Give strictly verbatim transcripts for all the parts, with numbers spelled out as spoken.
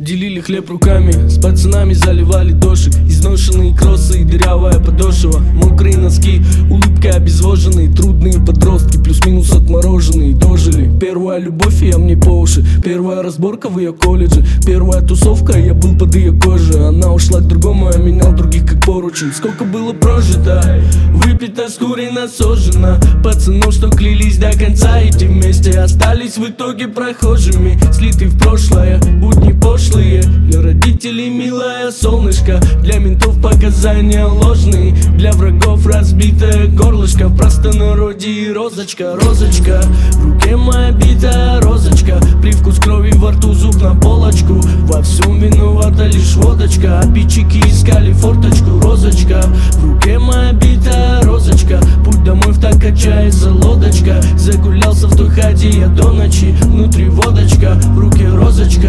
Делили хлеб руками, с пацанами заливали дошик. Изношенные кроссы и дырявая подошва, мокрые носки, улыбкой обезвоженные. Трудные подростки, плюс-минус отмороженные, дожили. Первая любовь, и я мне по уши. Первая разборка в ее колледже. Первая тусовка, я был под ее кожей. Она ушла к другому, я менял других как поручень. Сколько было прожито, выпито, скурено, сожжено. Пацанов, что клялись до конца идти вместе, остались в итоге прохожими, слиты в прошлое, будни пошлые. Для родителей милое солнышко, для ментов показания ложные, для врагов разбитое горлышко. В простонародье розочка, розочка, в руке моя битая розочка. Привкус крови во рту, зуб на полочку. Во всем виновата лишь водочка. Обидчики искали форточку, розочка. В руке моя битая розочка. Путь домой в так качается лодочка. Загулялся в той хате я до ночи. Внутри водочка, в руке розочка.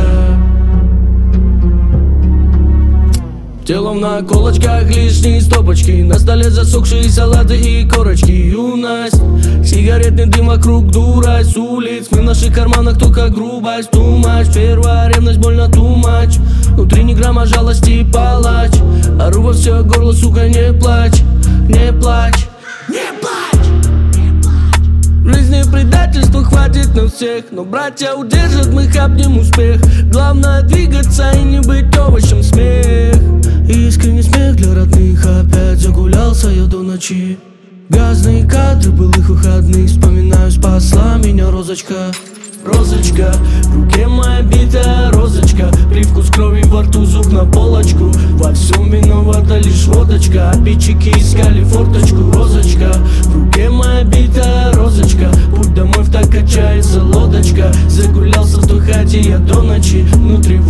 Телом на колочках лишние стопочки, на столе засохшие салаты и корочки. Юность, сигаретный дым вокруг, дурость с улиц. В наших карманах только грубость, too much. Первая ревность, больно too much. Внутри ни грамма жалости, палач. Ору во все горло, сука, не плачь, не плачь, не плачь. В жизни предательства хватит на всех, но братья удержат, мы хапнем успех. Главное двигаться и не быть овощем, смех. Искренний смех для родных, опять загулялся я до ночи. Грязные кадры былых выходных, вспоминаю, спасла меня розочка. Розочка, в руке моя битая розочка. Привкус крови во рту, зуб на полочку. Во всем виновата лишь водочка. Обидчики искали форточку, розочка. В руке моя битая розочка. Путь домой в так качается лодочка. Загулялся в той хате я до ночи. Внутри